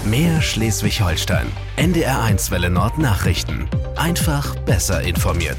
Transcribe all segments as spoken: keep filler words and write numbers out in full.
Mehr Schleswig-Holstein. N D R eins Welle Nord Nachrichten. Einfach besser informiert.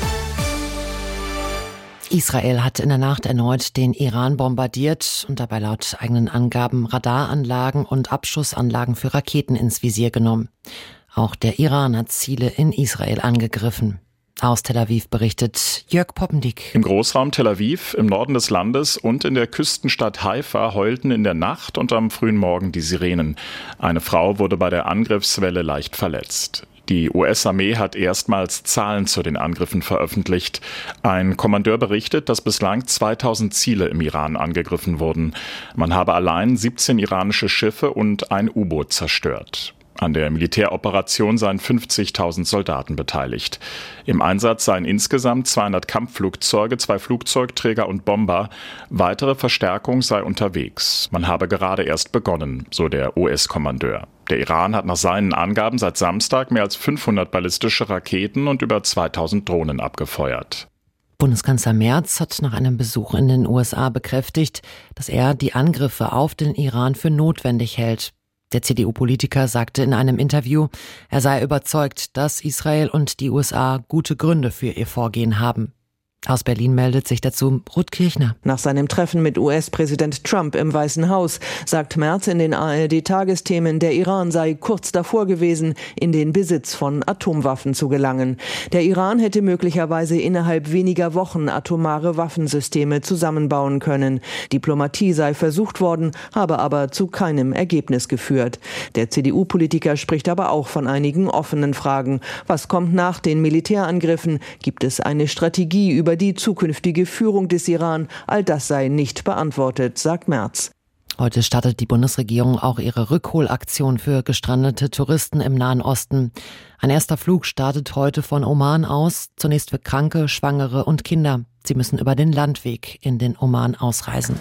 Israel hat in der Nacht erneut den Iran bombardiert und dabei laut eigenen Angaben Radaranlagen und Abschussanlagen für Raketen ins Visier genommen. Auch der Iran hat Ziele in Israel angegriffen. Aus Tel Aviv berichtet Jörg Poppendick. Im Großraum Tel Aviv, im Norden des Landes und in der Küstenstadt Haifa heulten in der Nacht und am frühen Morgen die Sirenen. Eine Frau wurde bei der Angriffswelle leicht verletzt. Die U S-Armee hat erstmals Zahlen zu den Angriffen veröffentlicht. Ein Kommandeur berichtet, dass bislang zweitausend Ziele im Iran angegriffen wurden. Man habe allein siebzehn iranische Schiffe und ein U-Boot zerstört. An der Militäroperation seien fünfzigtausend Soldaten beteiligt. Im Einsatz seien insgesamt zweihundert Kampfflugzeuge, zwei Flugzeugträger und Bomber. Weitere Verstärkung sei unterwegs. Man habe gerade erst begonnen, so der U S-Kommandeur. Der Iran hat nach seinen Angaben seit Samstag mehr als fünfhundert ballistische Raketen und über zweitausend Drohnen abgefeuert. Bundeskanzler Merz hat nach einem Besuch in den U S A bekräftigt, dass er die Angriffe auf den Iran für notwendig hält. Der C D U-Politiker sagte in einem Interview, er sei überzeugt, dass Israel und die U S A gute Gründe für ihr Vorgehen haben. Aus Berlin meldet sich dazu Ruth Kirchner. Nach seinem Treffen mit U S-Präsident Trump im Weißen Haus sagt Merz in den A R D-Tagesthemen, der Iran sei kurz davor gewesen, in den Besitz von Atomwaffen zu gelangen. Der Iran hätte möglicherweise innerhalb weniger Wochen atomare Waffensysteme zusammenbauen können. Diplomatie sei versucht worden, habe aber zu keinem Ergebnis geführt. Der C D U-Politiker spricht aber auch von einigen offenen Fragen. Was kommt nach den Militärangriffen? Gibt es eine Strategie über die zukünftige Führung des Iran? All das sei nicht beantwortet, sagt Merz. Heute startet die Bundesregierung auch ihre Rückholaktion für gestrandete Touristen im Nahen Osten. Ein erster Flug startet heute von Oman aus, zunächst für Kranke, Schwangere und Kinder. Sie müssen über den Landweg in den Oman ausreisen.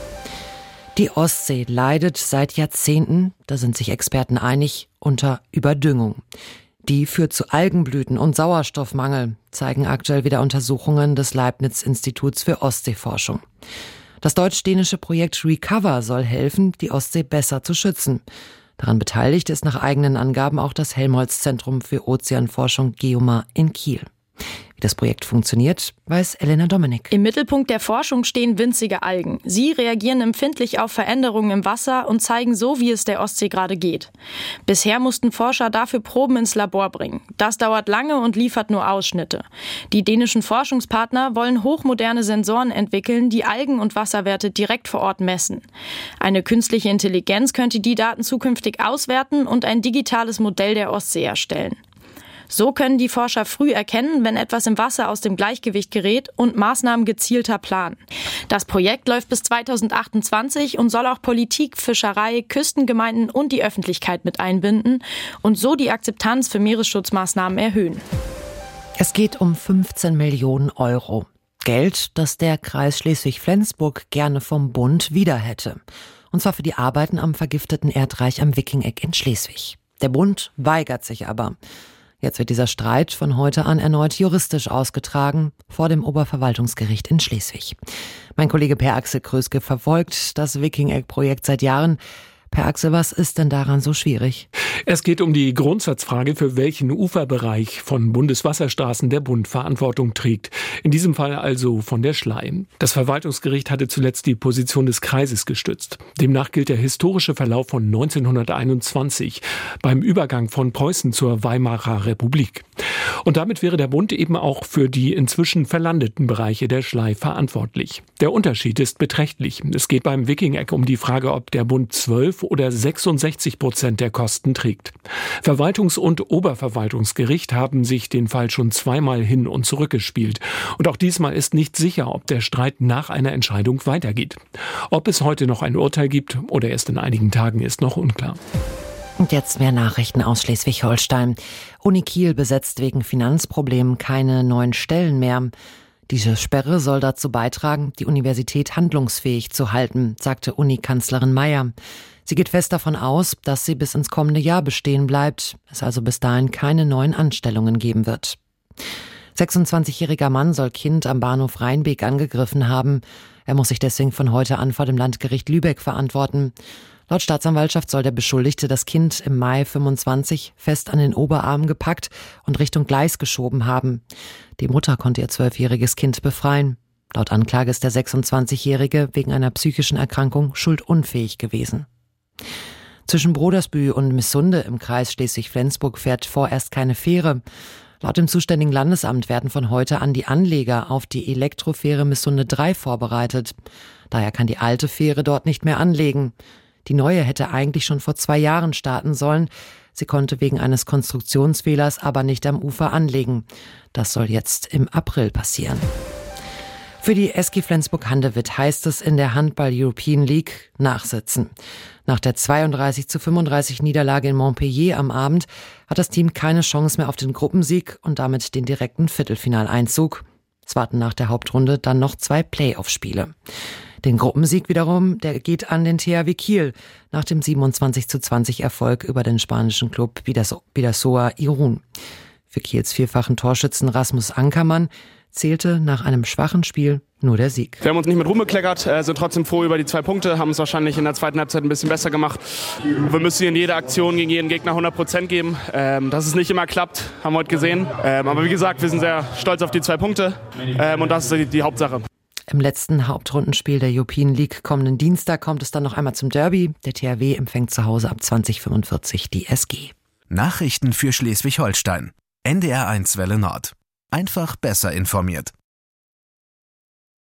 Die Ostsee leidet seit Jahrzehnten, da sind sich Experten einig, unter Überdüngung. Die führt zu Algenblüten und Sauerstoffmangel, zeigen aktuell wieder Untersuchungen des Leibniz-Instituts für Ostseeforschung. Das deutsch-dänische Projekt Recover soll helfen, die Ostsee besser zu schützen. Daran beteiligt ist nach eigenen Angaben auch das Helmholtz-Zentrum für Ozeanforschung Geomar in Kiel. Wie das Projekt funktioniert, weiß Elena Dominik. Im Mittelpunkt der Forschung stehen winzige Algen. Sie reagieren empfindlich auf Veränderungen im Wasser und zeigen so, wie es der Ostsee gerade geht. Bisher mussten Forscher dafür Proben ins Labor bringen. Das dauert lange und liefert nur Ausschnitte. Die dänischen Forschungspartner wollen hochmoderne Sensoren entwickeln, die Algen- und Wasserwerte direkt vor Ort messen. Eine künstliche Intelligenz könnte die Daten zukünftig auswerten und ein digitales Modell der Ostsee erstellen. So können die Forscher früh erkennen, wenn etwas im Wasser aus dem Gleichgewicht gerät und Maßnahmen gezielter planen. Das Projekt läuft bis zweitausendachtundzwanzig und soll auch Politik, Fischerei, Küstengemeinden und die Öffentlichkeit mit einbinden und so die Akzeptanz für Meeresschutzmaßnahmen erhöhen. Es geht um fünfzehn Millionen Euro. Geld, das der Kreis Schleswig-Flensburg gerne vom Bund wieder hätte. Und zwar für die Arbeiten am vergifteten Erdreich am Wiking-Eck in Schleswig. Der Bund weigert sich aber. Jetzt wird dieser Streit von heute an erneut juristisch ausgetragen vor dem Oberverwaltungsgericht in Schleswig. Mein Kollege Per Axel Kröske verfolgt das Wiking-Eck-Projekt seit Jahren. Per Axel, was ist denn daran so schwierig? Es geht um die Grundsatzfrage, für welchen Uferbereich von Bundeswasserstraßen der Bund Verantwortung trägt. In diesem Fall also von der Schlei. Das Verwaltungsgericht hatte zuletzt die Position des Kreises gestützt. Demnach gilt der historische Verlauf von neunzehnhunderteinundzwanzig beim Übergang von Preußen zur Weimarer Republik. Und damit wäre der Bund eben auch für die inzwischen verlandeten Bereiche der Schlei verantwortlich. Der Unterschied ist beträchtlich. Es geht beim Wiking-Eck um die Frage, ob der Bund zwölf oder sechsundsechzig Prozent der Kosten trägt. Verwaltungs- und Oberverwaltungsgericht haben sich den Fall schon zweimal hin und zurück gespielt. Und auch diesmal ist nicht sicher, ob der Streit nach einer Entscheidung weitergeht. Ob es heute noch ein Urteil gibt oder erst in einigen Tagen, ist noch unklar. Und jetzt mehr Nachrichten aus Schleswig-Holstein. Uni Kiel besetzt wegen Finanzproblemen keine neuen Stellen mehr. Diese Sperre soll dazu beitragen, die Universität handlungsfähig zu halten, sagte Uni-Kanzlerin Mayer. Sie geht fest davon aus, dass sie bis ins kommende Jahr bestehen bleibt, es also bis dahin keine neuen Anstellungen geben wird. sechsundzwanzigjähriger Mann soll Kind am Bahnhof Rheinbeek angegriffen haben. Er muss sich deswegen von heute an vor dem Landgericht Lübeck verantworten. Laut Staatsanwaltschaft soll der Beschuldigte das Kind im Mai fünfundzwanzig fest an den Oberarm gepackt und Richtung Gleis geschoben haben. Die Mutter konnte ihr zwölfjähriges Kind befreien. Laut Anklage ist der sechsundzwanzigjährige wegen einer psychischen Erkrankung schuldunfähig gewesen. Zwischen Brodersbühl und Missunde im Kreis Schleswig-Flensburg fährt vorerst keine Fähre. Laut dem zuständigen Landesamt werden von heute an die Anleger auf die Elektrofähre Missunde drei vorbereitet. Daher kann die alte Fähre dort nicht mehr anlegen. Die neue hätte eigentlich schon vor zwei Jahren starten sollen. Sie konnte wegen eines Konstruktionsfehlers aber nicht am Ufer anlegen. Das soll jetzt im April passieren. Für die S G Flensburg-Handewitt heißt es in der Handball-European League nachsitzen. Nach der zweiunddreißig zu fünfunddreißig Niederlage in Montpellier am Abend hat das Team keine Chance mehr auf den Gruppensieg und damit den direkten Viertelfinaleinzug. Es warten nach der Hauptrunde dann noch zwei Playoff-Spiele. Den Gruppensieg wiederum, der geht an den T H W Kiel nach dem siebenundzwanzig zu zwanzig Erfolg über den spanischen Club Bidasoa Irún. Für Kiels vierfachen Torschützen Rasmus Ankermann zählte nach einem schwachen Spiel nur der Sieg. Wir haben uns nicht mit Ruhm bekleckert, sind trotzdem froh über die zwei Punkte, haben es wahrscheinlich in der zweiten Halbzeit ein bisschen besser gemacht. Wir müssen in jeder Aktion gegen jeden Gegner hundert Prozent geben. Dass es nicht immer klappt, haben wir heute gesehen. Aber wie gesagt, wir sind sehr stolz auf die zwei Punkte und das ist die Hauptsache. Im letzten Hauptrundenspiel der European League kommenden Dienstag kommt es dann noch einmal zum Derby. Der T H W empfängt zu Hause ab zwanzig fünfundvierzig die S G. Nachrichten für Schleswig-Holstein. N D R eins Welle Nord. Einfach besser informiert.